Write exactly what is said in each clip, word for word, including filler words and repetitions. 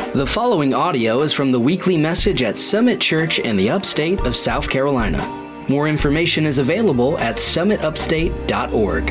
The following audio is from the weekly message at Summit Church in the upstate of South Carolina. More information is available at summit upstate dot org.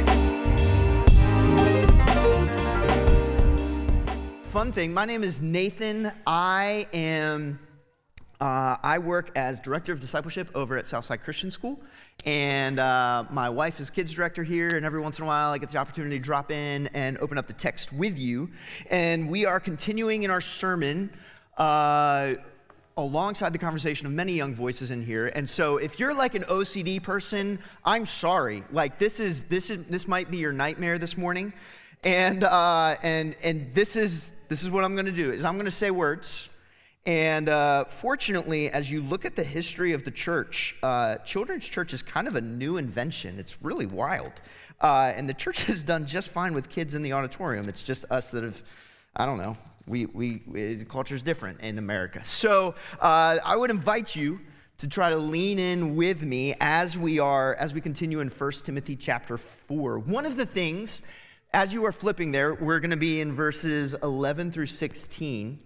Fun thing, my name is Nathan. I am, uh, I work as Director of Discipleship over at Southside Christian School. And uh, my wife is kids director here, and every once in a while I get the opportunity to drop in and open up the text with you. And we are continuing in our sermon uh, alongside the conversation of many young voices in here. And so if you're like an O C D person, I'm sorry. Like this is this is this might be your nightmare this morning. And uh, and and this is this is what I'm going to do is I'm going to say words. And uh, fortunately, as you look at the history of the church, uh, children's church is kind of a new invention. It's really wild. Uh, and the church has done just fine with kids in the auditorium. It's just us that have, I don't know, we, we, we the culture's different in America. So uh, I would invite you to try to lean in with me as we are, as we continue in First Timothy chapter four. One of the things, as you are flipping there, we're going to be in verses eleven through sixteen.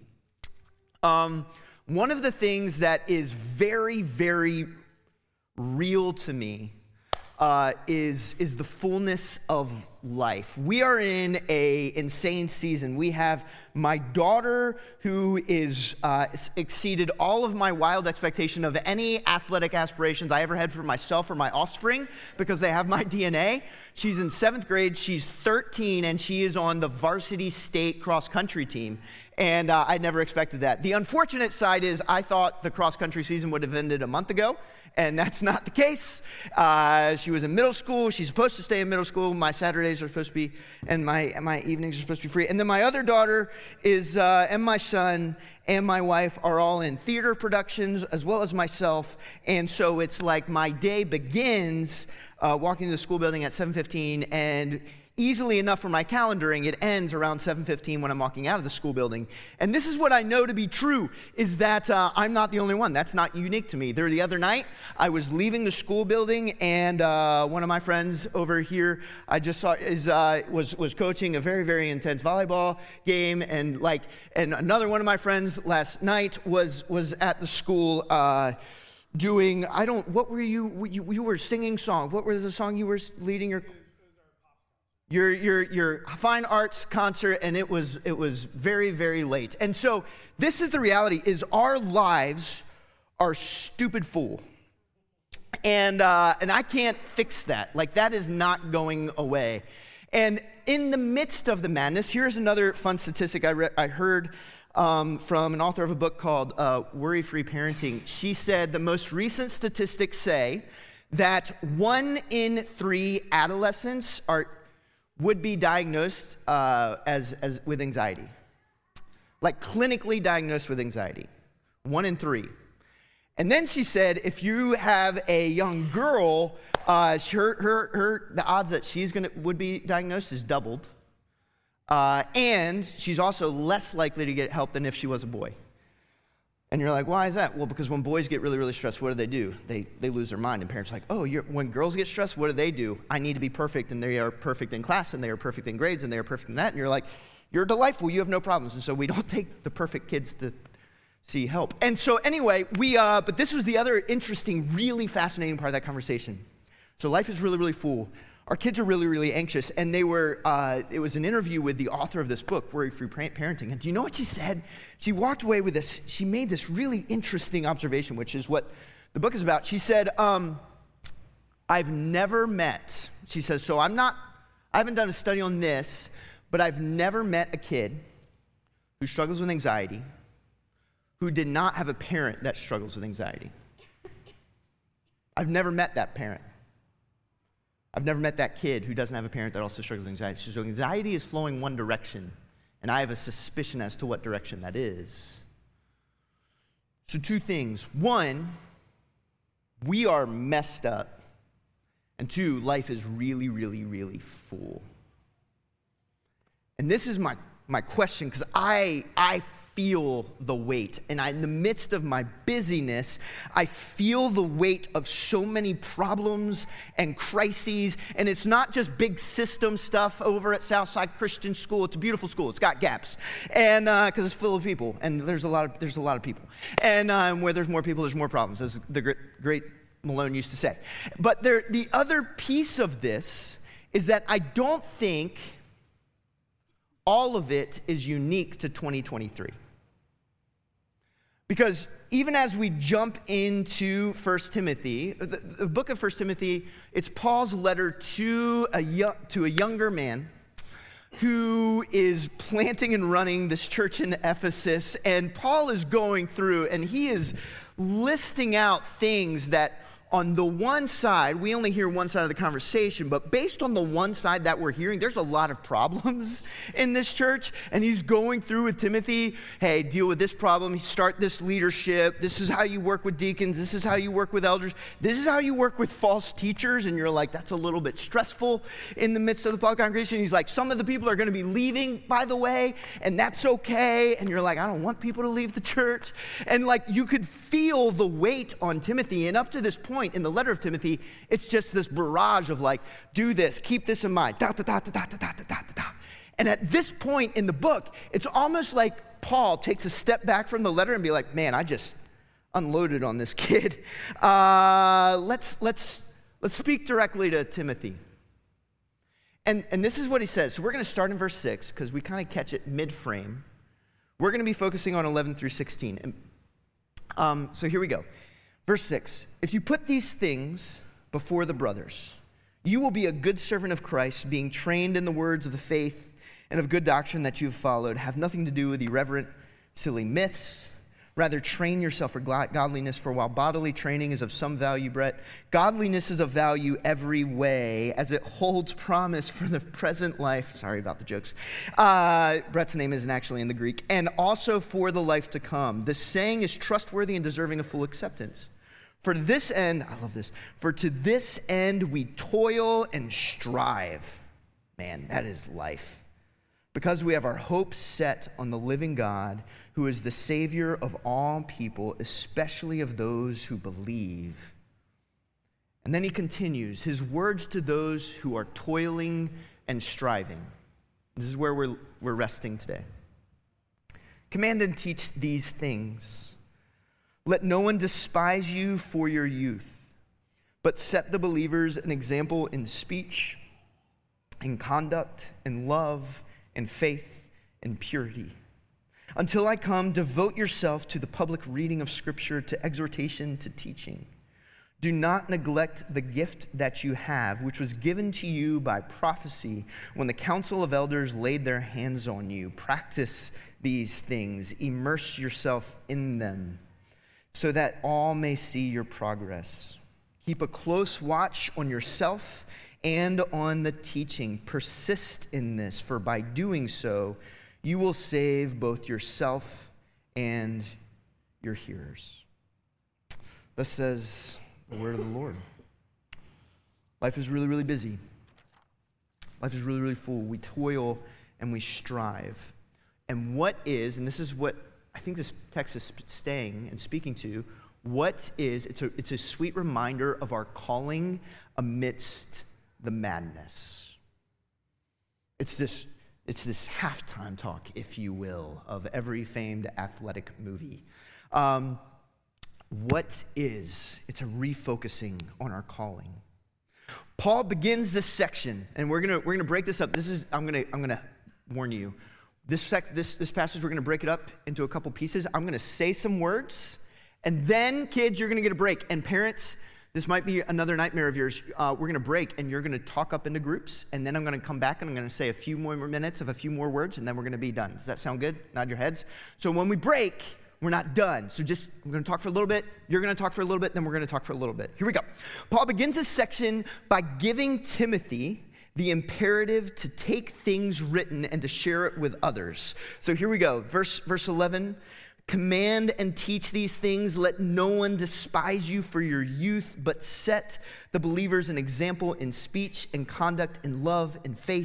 Um, one of the things that is very, very real to me uh, is, is the fullness of life. We are in a insane season. We have my daughter who is uh, exceeded all of my wild expectation of any athletic aspirations I ever had for myself or my offspring because they have my D N A. She's in seventh grade, she's thirteen, and she is on the varsity state cross-country team. And uh, I never expected that. The unfortunate side is I thought the cross-country season would have ended a month ago, and that's not the case. Uh, she was in middle school. She's supposed to stay in middle school. My Saturdays are supposed to be, and my and my evenings are supposed to be free. And then my other daughter is, uh, and my son and my wife are all in theater productions, as well as myself. And so it's like my day begins uh, walking to the school building at seven fifteen, and easily enough for my calendaring, it ends around seven fifteen when I'm walking out of the school building. And this is what I know to be true, is that uh, I'm not the only one. That's not unique to me. There, the other night, I was leaving the school building, and uh, one of my friends over here, I just saw, is uh, was was coaching a very, very intense volleyball game, and like, and another one of my friends last night was was at the school uh, doing, I don't, what were you, you, you were singing song. What was the song you were leading your... Your, your your fine arts concert, and it was it was very, very late. And so this is the reality, is our lives are stupid full. And uh, and I can't fix that. Like, that is not going away. And in the midst of the madness, here's another fun statistic I, re- I heard um, from an author of a book called uh, Worry-Free Parenting. She said the most recent statistics say that one in three adolescents are would be diagnosed uh, as, as with anxiety, like clinically diagnosed with anxiety, one in three. And then she said, if you have a young girl, uh, her, her, her, the odds that she's gonna would be diagnosed is doubled, uh, and she's also less likely to get help than if she was a boy. And you're like, why is that? Well, because when boys get really, really stressed, what do they do? They they lose their mind. And parents are like, oh, you're, when girls get stressed, what do they do? I need to be perfect, and they are perfect in class, and they are perfect in grades, and they are perfect in that. And you're like, you're delightful, you have no problems. And so we don't take the perfect kids to see help. And so anyway, we, uh, but this was the other interesting, really fascinating part of that conversation. So life is really, really full. Our kids are really, really anxious, and they were, uh, it was an interview with the author of this book, Worry-Free Parenting, and do you know what she said? She walked away with this, she made this really interesting observation, which is what the book is about. She said, um, I've never met, she says, so I'm not, I haven't done a study on this, but I've never met a kid who struggles with anxiety who did not have a parent that struggles with anxiety. I've never met that parent. I've never met that kid who doesn't have a parent that also struggles with anxiety. So anxiety is flowing one direction, and I have a suspicion as to what direction that is. So two things. One, we are messed up. And two, life is really, really, really full. And this is my, my question, because I, I feel the weight. And I, in the midst of my busyness, I feel the weight of so many problems and crises. And it's not just big system stuff over at Southside Christian School. It's a beautiful school. It's got gaps, and because uh, it's full of people, and there's a lot of there's a lot of people. And um, where there's more people, there's more problems, as the great, great Malone used to say. But there, the other piece of this is that I don't think all of it is unique to twenty twenty-three. Because even as we jump into First Timothy, the, the book of First Timothy, it's Paul's letter to a, young, to a younger man who is planting and running this church in Ephesus. And Paul is going through and he is listing out things that on the one side, we only hear one side of the conversation, but based on the one side that we're hearing, there's a lot of problems in this church, and he's going through with Timothy, hey, deal with this problem, start this leadership, this is how you work with deacons, this is how you work with elders, this is how you work with false teachers, and you're like, that's a little bit stressful in the midst of the Paul congregation. He's like, some of the people are going to be leaving, by the way, and that's okay, and you're like, I don't want people to leave the church, and like, you could feel the weight on Timothy, and up to this point, in the letter of Timothy, it's just this barrage of like, do this, keep this in mind, da, da, da, da, da, da, da, da, da. And at this point in the book, it's almost like Paul takes a step back from the letter and be like, man, I just unloaded on this kid. Uh, let's, let's, let's speak directly to Timothy. And, and this is what he says. So we're going to start in verse six because we kind of catch it mid-frame. We're going to be focusing on eleven through sixteen. And, um, so here we go. Verse six, if you put these things before the brothers, you will be a good servant of Christ, being trained in the words of the faith and of good doctrine that you've followed. Have nothing to do with irreverent, silly myths. Rather, train yourself for godliness, for while bodily training is of some value, Brett, godliness is of value every way, as it holds promise for the present life. Sorry about the jokes. Uh, Brett's name isn't actually in the Greek. And also for the life to come. The saying is trustworthy and deserving of full acceptance. For this end, I love this, for to this end we toil and strive. Man, that is life. Because we have our hope set on the living God, who is the Savior of all people, especially of those who believe. And then he continues, his words to those who are toiling and striving. This is where we're, we're resting today. Command and teach these things. Let no one despise you for your youth, but set the believers an example in speech, in conduct, in love, in faith, in purity. Until I come, devote yourself to the public reading of Scripture, to exhortation, to teaching. Do not neglect the gift that you have, which was given to you by prophecy when the council of elders laid their hands on you. Practice these things, immerse yourself in them, so that all may see your progress. Keep a close watch on yourself and on the teaching. Persist in this, for by doing so, you will save both yourself and your hearers. Thus says the word of the Lord. Life is really, really busy. Life is really, really full. We toil and we strive. And what is, and this is what I think this text is staying and speaking to, what is, it's a, it's a sweet reminder of our calling amidst the madness. It's this, it's this halftime talk, if you will, of every famed athletic movie. Um, what is, it's a refocusing on our calling. Paul begins this section, and we're gonna, we're gonna break this up. This is, I'm gonna, I'm gonna warn you. This, sec, this, this passage, we're going to break it up into a couple pieces. I'm going to say some words, and then, kids, you're going to get a break. And parents, this might be another nightmare of yours. Uh, we're going to break, and you're going to talk up into groups, and then I'm going to come back, and I'm going to say a few more minutes of a few more words, and then we're going to be done. Does that sound good? Nod your heads. So when we break, we're not done. So just, I'm going to talk for a little bit, you're going to talk for a little bit, then we're going to talk for a little bit. Here we go. Paul begins this section by giving Timothy the imperative to take things written and to share it with others. So here we go. Verse, verse eleven, command and teach these things. Let no one despise you for your youth, but set the believers an example in speech and conduct, in love, in faith,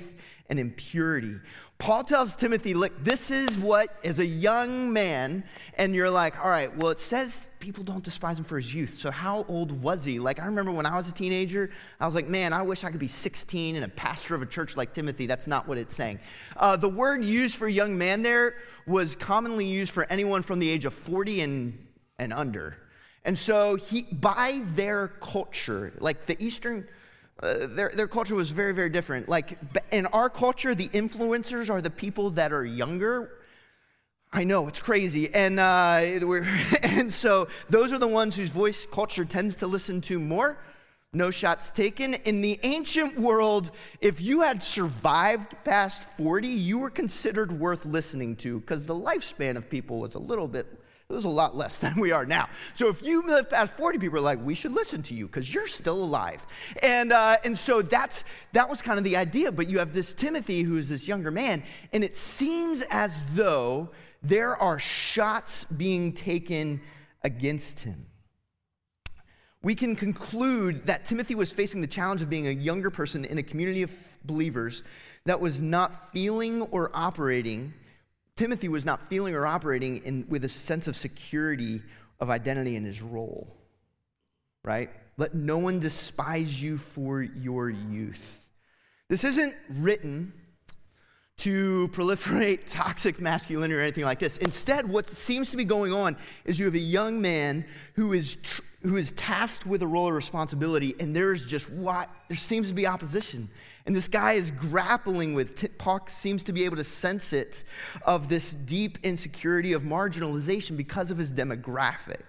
and impurity. Paul tells Timothy, look, this is what, as a young man, and you're like, all right, well, it says people don't despise him for his youth. So how old was he? Like, I remember when I was a teenager, I was like, man, I wish I could be sixteen and a pastor of a church like Timothy. That's not what it's saying. Uh, the word used for young man there was commonly used for anyone from the age of forty and, and under. And so he, by their culture, like the Eastern... Uh, their their culture was very, very different. Like, in our culture, the influencers are the people that are younger. I know, it's crazy. And uh, we're and so those are the ones whose voice culture tends to listen to more. No shots taken. In the ancient world, if you had survived past forty, you were considered worth listening to because the lifespan of people was a little bit It was a lot less than we are now. So if you live past forty, people are like, we should listen to you because you're still alive. And uh, and so that's that was kind of the idea. But you have this Timothy who is this younger man, and it seems as though there are shots being taken against him. We can conclude that Timothy was facing the challenge of being a younger person in a community of believers that was not feeling or operating Timothy was not feeling or operating in, with a sense of security of identity in his role, right? Let no one despise you for your youth. This isn't written to proliferate toxic masculinity or anything like this. Instead, what seems to be going on is you have a young man who is tr- who is tasked with a role of responsibility, and there's just what there seems to be opposition. And this guy is grappling with, Paul seems to be able to sense it, of this deep insecurity of marginalization because of his demographic.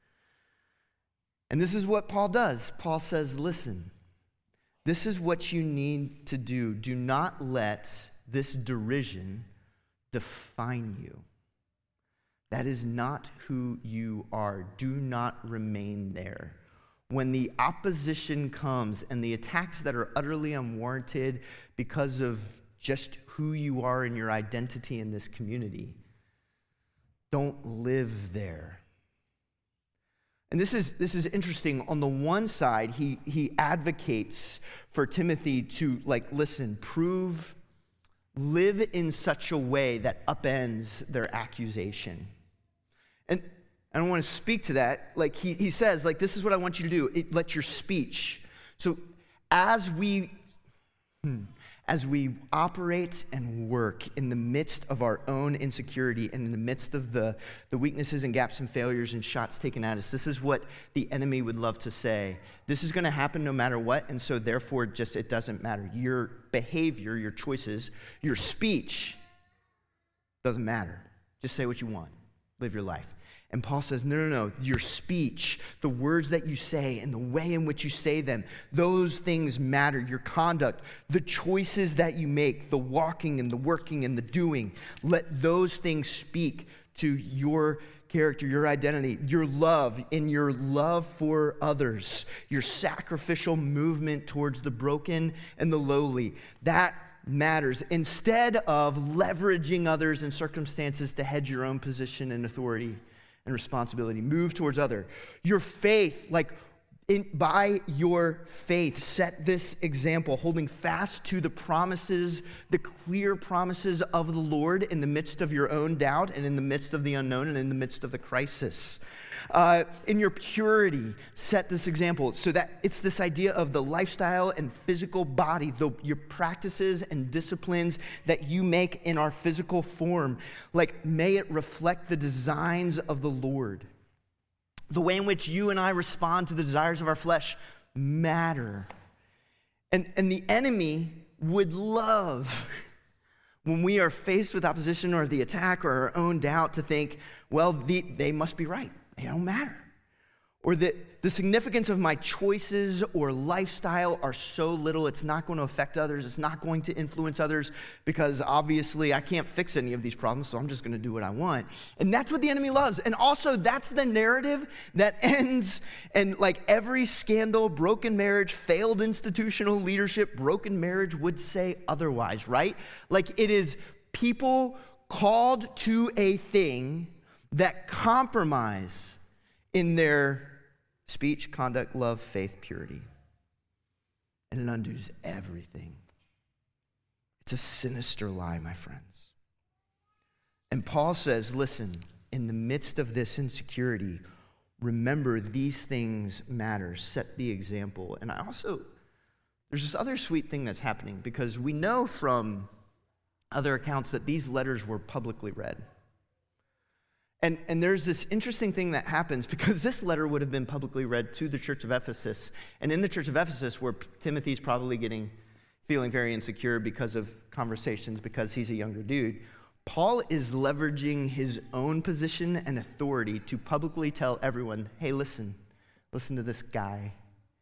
And this is what Paul does. Paul says, listen, this is what you need to do. Do not let this derision define you. That is not who you are. Do not remain there. When the opposition comes and the attacks that are utterly unwarranted because of just who you are and your identity in this community, don't live there. And this is this is interesting. On the one side, he he advocates for Timothy to, like, listen, prove, live in such a way that upends their accusation. And I don't want to speak to that. Like he, he says, like, this is what I want you to do. It, let your speech. So as we, hmm, as we operate and work in the midst of our own insecurity and in the midst of the, the weaknesses and gaps and failures and shots taken at us, this is what the enemy would love to say. This is going to happen no matter what, and so therefore just it doesn't matter. Your behavior, your choices, your speech doesn't matter. Just say what you want. Live your life. And Paul says, no, no, no, your speech, the words that you say and the way in which you say them, those things matter. Your conduct, the choices that you make, the walking and the working and the doing, let those things speak to your character, your identity, your love, in your love for others, your sacrificial movement towards the broken and the lowly. That matters. Instead of leveraging others and circumstances to hedge your own position and authority and responsibility, move towards other. Your faith, like in, by your faith, set this example, holding fast to the promises, the clear promises of the Lord in the midst of your own doubt and in the midst of the unknown and in the midst of the crisis. Uh, in your purity, set this example so that it's this idea of the lifestyle and physical body, the, your practices and disciplines that you make in our physical form. Like, may it reflect the designs of the Lord. The way in which you and I respond to the desires of our flesh matter. And, and the enemy would love when we are faced with opposition or the attack or our own doubt to think, well, the, they must be right. They don't matter. Or that the significance of my choices or lifestyle are so little, it's not going to affect others, it's not going to influence others, because obviously I can't fix any of these problems, so I'm just going to do what I want. And that's what the enemy loves. And also, that's the narrative that ends, and like every scandal, broken marriage, failed institutional leadership, broken marriage would say otherwise, right? Like, it is people called to a thing that compromise in their speech, conduct, love, faith, purity. And it undoes everything. It's It's a sinister lie, my friends. And Paul says, listen, in the midst of this insecurity, remember these things matter. Set the example. And I also, there's this other sweet thing that's happening, because we know from other accounts that these letters were publicly read. And, and there's this interesting thing that happens, because this letter would have been publicly read to the church of Ephesus. And in the church of Ephesus, where Timothy's probably getting, feeling very insecure because of conversations, because he's a younger dude, Paul is leveraging his own position and authority to publicly tell everyone, hey, listen, listen to this guy.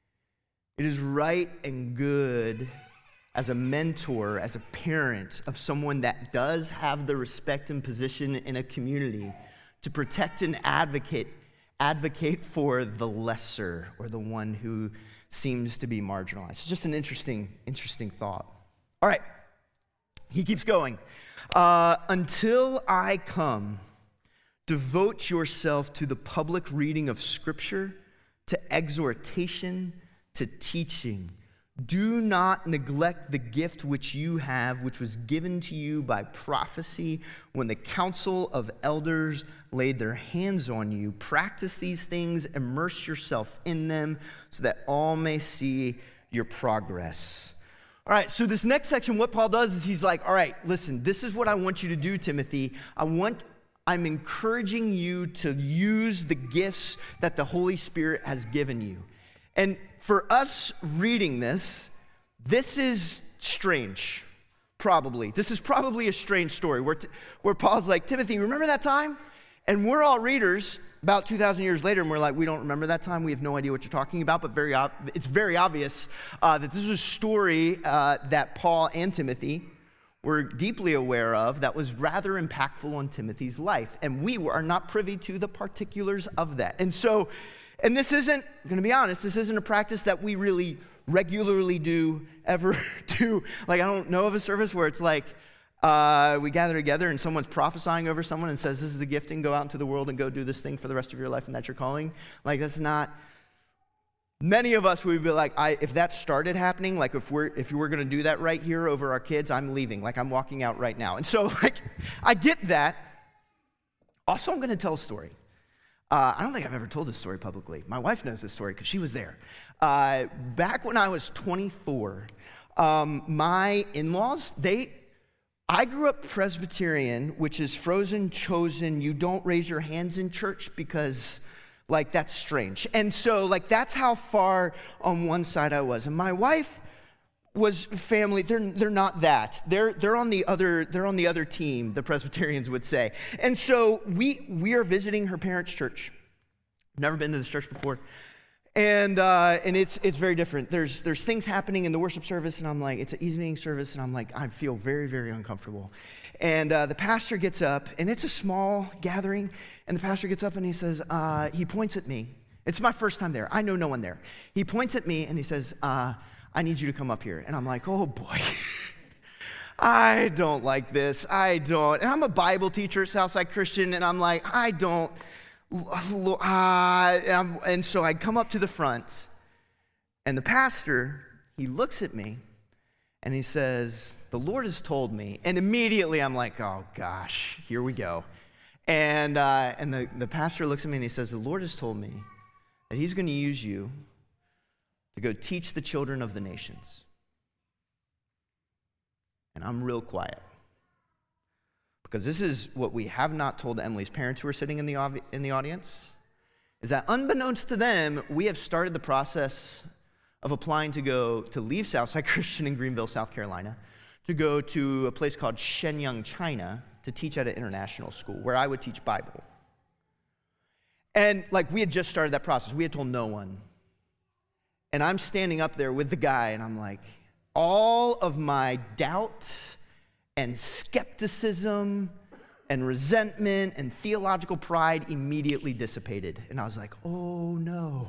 It is right and good as a mentor, as a parent of someone that does have the respect and position in a community to protect and advocate, advocate for the lesser, or the one who seems to be marginalized. It's just an interesting, interesting thought. All right, he keeps going. Uh, until I come, devote yourself to the public reading of Scripture, to exhortation, to teaching. Do not neglect the gift which you have, which was given to you by prophecy when the council of elders laid their hands on you. Practice these things, immerse yourself in them, so that all may see your progress. All right, so this next section, what Paul does is he's like, all right, listen, this is what I want you to do, Timothy. I want, I'm encouraging you to use the gifts that the Holy Spirit has given you. And for us reading this, this is strange, probably. This is probably a strange story where, where Paul's like, Timothy, remember that time? And we're all readers about two thousand years later, and we're like, we don't remember that time. We have no idea what you're talking about, but very ob- it's very obvious uh, that this is a story uh, that Paul and Timothy were deeply aware of that was rather impactful on Timothy's life. And we are not privy to the particulars of that. And so, and this isn't, I'm going to be honest, this isn't a practice that we really regularly do, ever do. Like, I don't know of a service where it's like, uh, we gather together and someone's prophesying over someone and says, this is the gifting, go out into the world and go do this thing for the rest of your life, and that's your calling. Like, that's not, many of us would be like, I, if that started happening, like if we're, if we're going to do that right here over our kids, I'm leaving. Like, I'm walking out right now. And so, like, I get that. Also, I'm going to tell a story. Uh, I don't think I've ever told this story publicly. My wife knows this story because she was there. Uh, back when I was twenty-four, um, my in-laws, they, I grew up Presbyterian, which is frozen, chosen. You don't raise your hands in church because, like, that's strange. And so, like, that's how far on one side I was. And my wife was family. They're they're not that. They're they're on the other they're on the other team, the Presbyterians would say. And so we we are visiting her parents' church. Never been to this church before, and uh, and it's it's very different. There's there's things happening in the worship service, and I'm like, it's an evening service, and I'm like, I feel very very uncomfortable. And uh, the pastor gets up, and it's a small gathering, and the pastor gets up and he says, uh, he points at me. It's my first time there. I know no one there. He points at me and he says, Uh, I need you to come up here. And I'm like, oh boy, I don't like this. I don't. And I'm a Bible teacher at Southside Christian, and I'm like, I don't. Uh, and, and so I come up to the front, and the pastor, he looks at me, and he says, the Lord has told me. And immediately I'm like, oh gosh, here we go. And, uh, and the, the pastor looks at me and he says, the Lord has told me that he's going to use you to go teach the children of the nations. And I'm real quiet. Because this is what we have not told Emily's parents who are sitting in the, ob- in the audience, is that unbeknownst to them, we have started the process of applying to go to leave Southside Christian in Greenville, South Carolina, to go to a place called Shenyang, China, to teach at an international school where I would teach Bible. And like we had just started that process. We had told no one. And I'm standing up there with the guy, and I'm like, all of my doubt and skepticism and resentment and theological pride immediately dissipated. And I was like, oh no.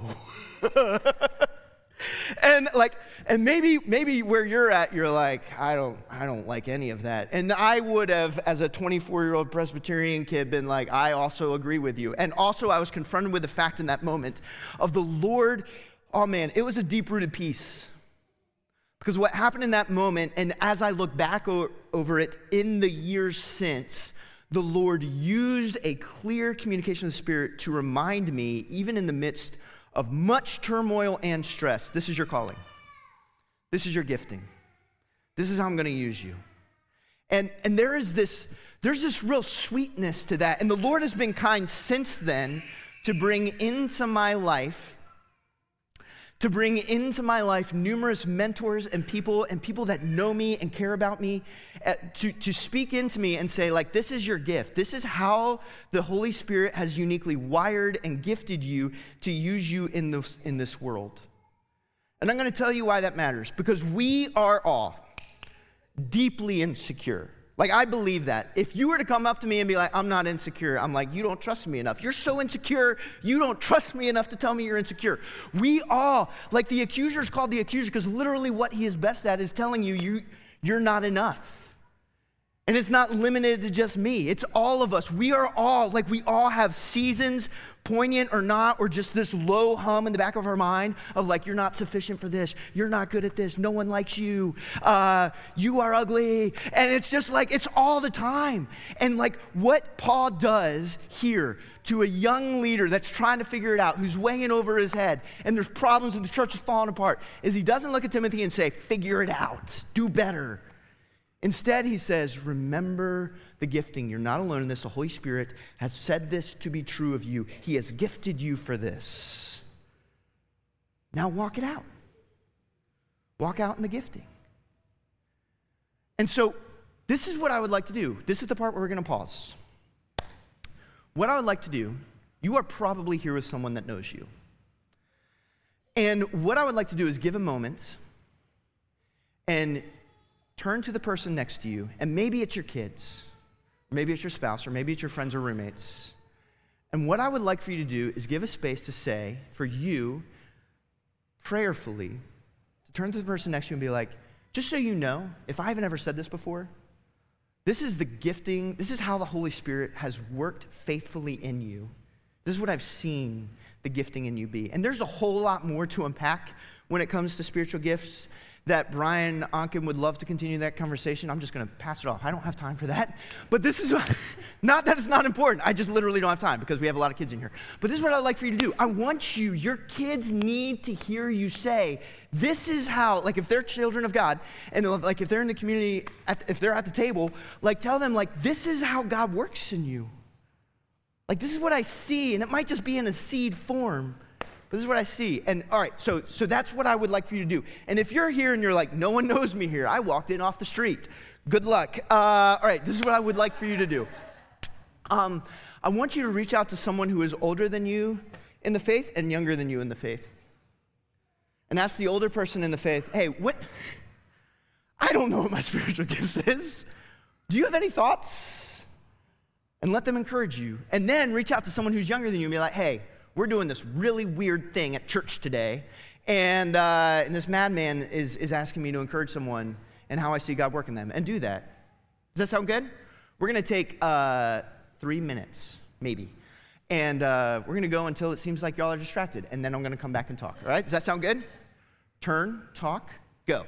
And like, and maybe, maybe where you're at, you're like, I don't, I don't like any of that. And I would have, as a twenty-four-year-old Presbyterian kid, been like, I also agree with you. And also I was confronted with the fact in that moment of the Lord. Oh man, it was a deep-rooted peace. Because what happened in that moment, and as I look back o- over it in the years since, the Lord used a clear communication of the Spirit to remind me, even in the midst of much turmoil and stress, this is your calling. This is your gifting. This is how I'm going to use you. And, and there is this, there's this real sweetness to that. And the Lord has been kind since then to bring into my life to bring into my life numerous mentors and people and people that know me and care about me, uh, to, to speak into me and say, like, this is your gift. This is how the Holy Spirit has uniquely wired and gifted you to use you in this, in this world. And I'm going to tell you why that matters. Because we are all deeply insecure. Like, I believe that. If you were to come up to me and be like, I'm not insecure, I'm like, you don't trust me enough. You're so insecure, you don't trust me enough to tell me you're insecure. We all, like the accuser is called the accuser because literally what he is best at is telling you, you you're not enough. And it's not limited to just me. It's all of us. We are all, like we all have seasons, poignant or not, or just this low hum in the back of our mind of like, you're not sufficient for this. You're not good at this. No one likes you. Uh, you are ugly. And it's just like, it's all the time. And like what Paul does here to a young leader that's trying to figure it out, who's weighing over his head, and there's problems and the church is falling apart, is he doesn't look at Timothy and say, figure it out, do better. Instead, he says, remember the gifting. You're not alone in this. The Holy Spirit has said this to be true of you. He has gifted you for this. Now walk it out. Walk out in the gifting. And so this is what I would like to do. This is the part where we're going to pause. What I would like to do, you are probably here with someone that knows you. And what I would like to do is give a moment and turn to the person next to you, and maybe it's your kids, or maybe it's your spouse, or maybe it's your friends or roommates. And what I would like for you to do is give a space to say, for you, prayerfully, to turn to the person next to you and be like, just so you know, if I haven't ever said this before, this is the gifting, this is how the Holy Spirit has worked faithfully in you. This is what I've seen the gifting in you be. And there's a whole lot more to unpack when it comes to spiritual gifts that Brian Onken would love to continue that conversation. I'm just going to pass it off. I don't have time for that. But this is, not that it's not important. I just literally don't have time because we have a lot of kids in here. But this is what I'd like for you to do. I want you, your kids need to hear you say, this is how, like if they're children of God, and like if they're in the community, at, if they're at the table, like tell them like, this is how God works in you. Like this is what I see, and it might just be in a seed form. But this is what I see. And all right, so so that's what I would like for you to do. And if you're here and you're like, no one knows me here, I walked in off the street. Good luck. Uh, all right, this is what I would like for you to do. Um, I want you to reach out to someone who is older than you in the faith and younger than you in the faith. And ask the older person in the faith, hey, what? I don't know what my spiritual gift is. Do you have any thoughts? And let them encourage you. And then reach out to someone who's younger than you and be like, hey, we're doing this really weird thing at church today, and, uh, and this madman is, is asking me to encourage someone and how I see God work in them, and do that. Does that sound good? We're going to take uh, three minutes, maybe, and uh, we're going to go until it seems like y'all are distracted, and then I'm going to come back and talk, all right? Does that sound good? Turn, talk, go.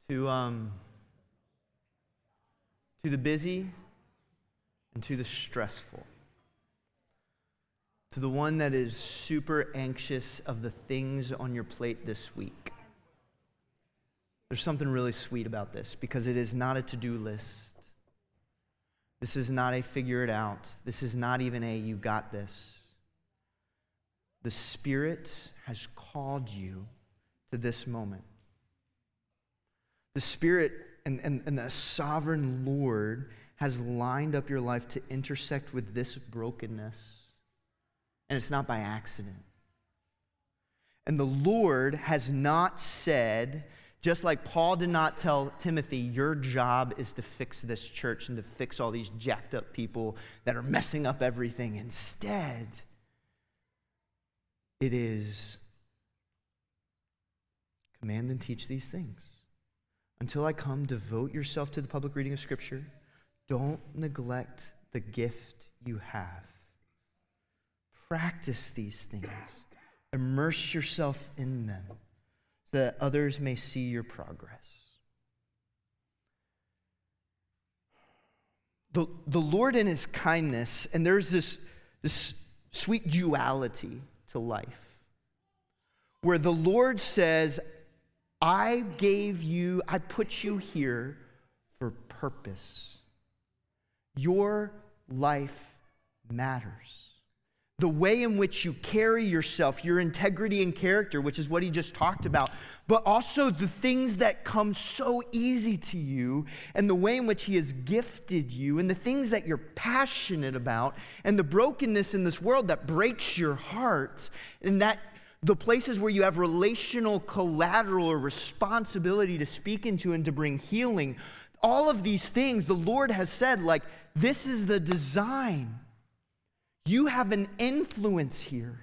to, um, to the busy and to the stressful, to the one that is super anxious of the things on your plate this week. There's something really sweet about this because it is not a to-do list. This is not a figure it out. This is not even a you got this. The Spirit has called you to this moment. The Spirit and, and, and the sovereign Lord has lined up your life to intersect with this brokenness. And it's not by accident. And the Lord has not said, just like Paul did not tell Timothy, your job is to fix this church and to fix all these jacked up people that are messing up everything. Instead, it is command and teach these things. Until I come, devote yourself to the public reading of Scripture. Don't neglect the gift you have. Practice these things. Immerse yourself in them so that others may see your progress. The, the Lord in his kindness, and there's this, this sweet duality to life, where the Lord says, I gave you, I put you here for purpose. Your life matters. The way in which you carry yourself, your integrity and character, which is what he just talked about, but also the things that come so easy to you and the way in which he has gifted you and the things that you're passionate about and the brokenness in this world that breaks your heart and that the places where you have relational collateral or responsibility to speak into and to bring healing, all of these things, the Lord has said, like, this is the design. You have an influence here.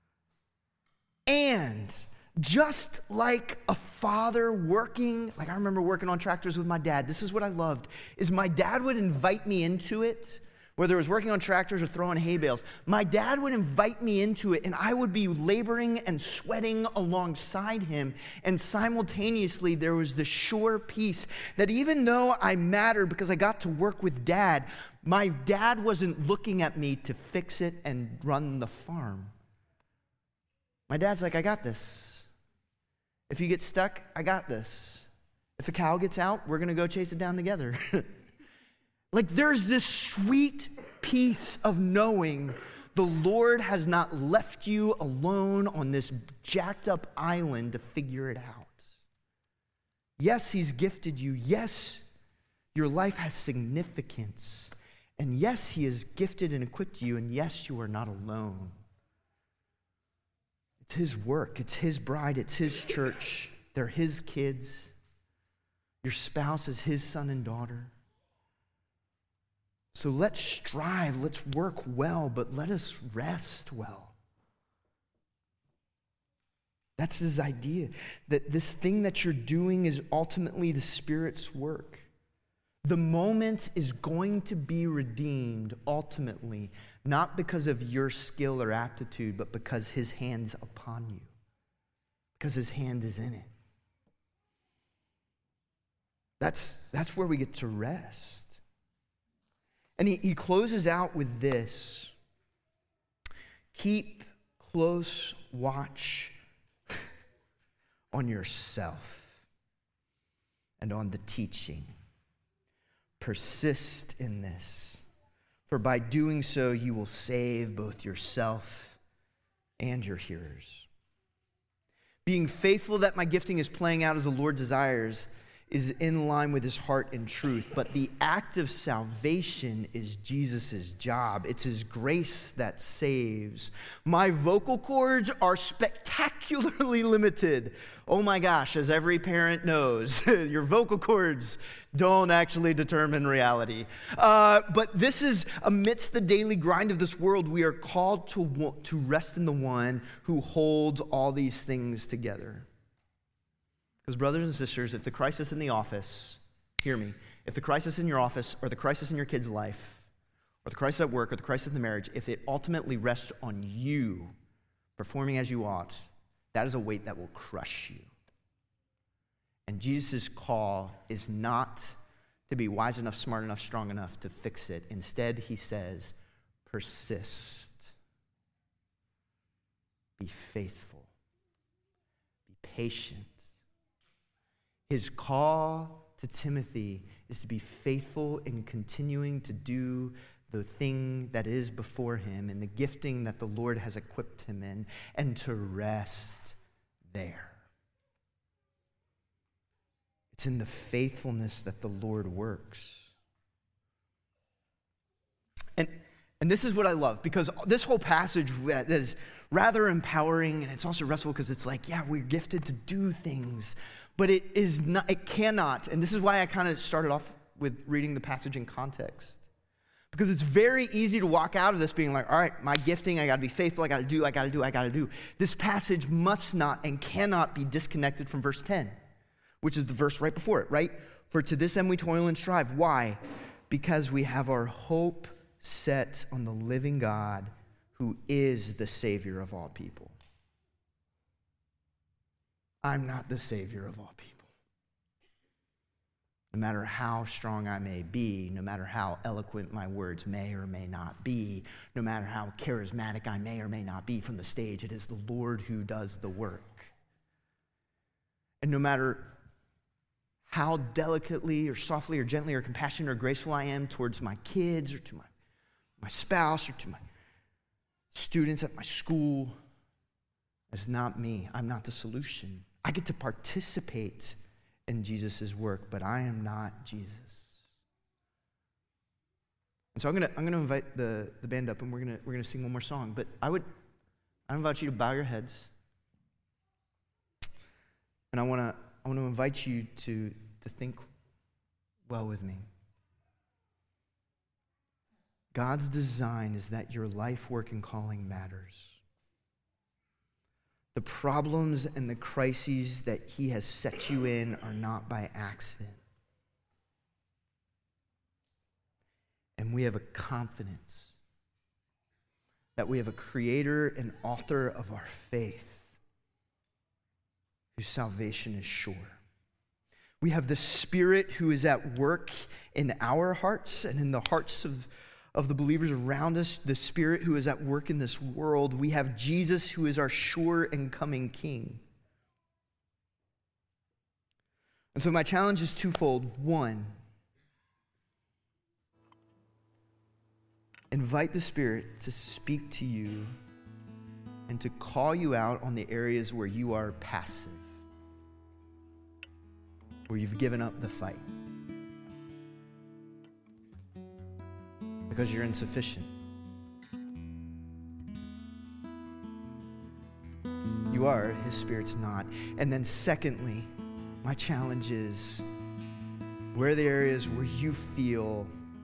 And just like a father working, like I remember working on tractors with my dad, this is what I loved, is my dad would invite me into it, whether it was working on tractors or throwing hay bales. My dad would invite me into it, and I would be laboring and sweating alongside him. And simultaneously, there was the sure peace that even though I mattered because I got to work with dad, my dad wasn't looking at me to fix it and run the farm. My dad's like, I got this. If you get stuck, I got this. If a cow gets out, we're going to go chase it down together. Like there's this sweet peace of knowing the Lord has not left you alone on this jacked up island to figure it out. Yes, he's gifted you. Yes, your life has significance. And yes, he has gifted and equipped you. And yes, you are not alone. It's his work. It's his bride. It's his church. They're his kids. Your spouse is his son and daughter. So let's strive, let's work well, but let us rest well. That's his idea, that this thing that you're doing is ultimately the Spirit's work. The moment is going to be redeemed ultimately, not because of your skill or aptitude, but because his hand's upon you, because his hand is in it. That's, that's where we get to rest. And he, he closes out with this. Keep close watch on yourself and on the teaching. Persist in this, for by doing so you will save both yourself and your hearers. Being faithful that my gifting is playing out as the Lord desires is in line with his heart and truth, but the act of salvation is Jesus' job. It's his grace that saves. My vocal cords are spectacularly limited. Oh my gosh, as every parent knows, your vocal cords don't actually determine reality. Uh, but this is, amidst the daily grind of this world, we are called to, to rest in the one who holds all these things together. Because brothers and sisters, if the crisis in the office, hear me, if the crisis in your office or the crisis in your kid's life or the crisis at work or the crisis in the marriage, if it ultimately rests on you performing as you ought, that is a weight that will crush you. And Jesus' call is not to be wise enough, smart enough, strong enough to fix it. Instead, he says, persist. Be faithful. Be patient. His call to Timothy is to be faithful in continuing to do the thing that is before him and the gifting that the Lord has equipped him in, and to rest there. It's in the faithfulness that the Lord works. And, and this is what I love, because this whole passage is rather empowering, and it's also restful because it's like, yeah, we're gifted to do things, but it is not, it cannot, and this is why I kind of started off with reading the passage in context. Because it's very easy to walk out of this being like, all right, my gifting, I got to be faithful, I got to do, I got to do, I got to do. This passage must not and cannot be disconnected from verse ten, which is the verse right before it, right? For to this end we toil and strive. Why? Because we have our hope set on the living God, who is the Savior of all people. I'm not the Savior of all people. No matter how strong I may be, no matter how eloquent my words may or may not be, no matter how charismatic I may or may not be from the stage, it is the Lord who does the work. And no matter how delicately or softly or gently or compassionate or graceful I am towards my kids or to my, my spouse or to my students at my school, it's not me. I'm not the solution. I get to participate in Jesus' work, but I am not Jesus. And so I'm gonna I'm gonna invite the, the band up, and we're gonna we're gonna sing one more song. But I would I invite you to bow your heads, and I wanna I wanna invite you to to think well with me. God's design is that your life, work, and calling matters. The problems and the crises that he has set you in are not by accident. And we have a confidence that we have a creator and author of our faith whose salvation is sure. We have the Spirit who is at work in our hearts and in the hearts of of the believers around us, the Spirit who is at work in this world. We have Jesus who is our sure and coming King. And so my challenge is twofold. One, invite the Spirit to speak to you and to call you out on the areas where you are passive, where you've given up the fight, because you're insufficient. You are, his Spirit's not. And then secondly, my challenge is, where are the areas where you feel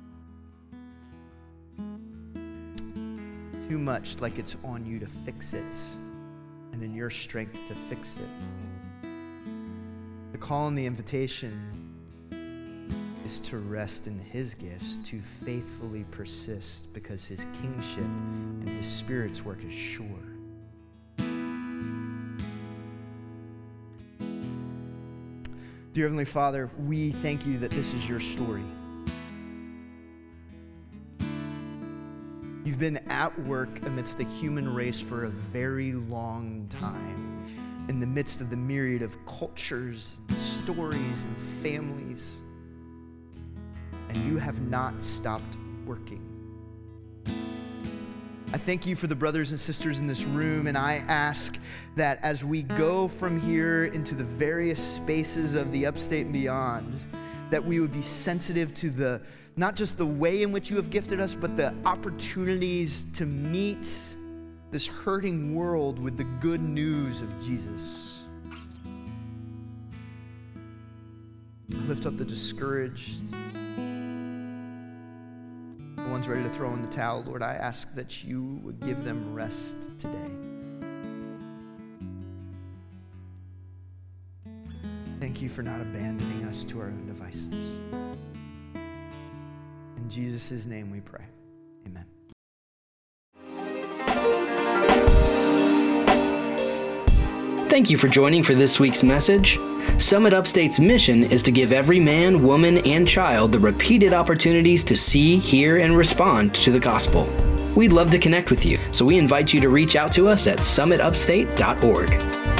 too much like it's on you to fix it, and in your strength to fix it? The call and the invitation is to rest in his gifts, to faithfully persist, because his kingship and his Spirit's work is sure. Dear Heavenly Father, we thank you that this is your story. You've been at work amidst the human race for a very long time, in the midst of the myriad of cultures and stories and families. And you have not stopped working. I thank you for the brothers and sisters in this room, and I ask that as we go from here into the various spaces of the upstate and beyond, that we would be sensitive to the, not just the way in which you have gifted us, but the opportunities to meet this hurting world with the good news of Jesus. I lift up the discouraged, the ones ready to throw in the towel. Lord, I ask that you would give them rest today. Thank you for not abandoning us to our own devices. In Jesus' name we pray. Amen. Thank you for joining for this week's message. Summit Upstate's mission is to give every man, woman, and child the repeated opportunities to see, hear, and respond to the gospel. We'd love to connect with you, so we invite you to reach out to us at summit upstate dot org.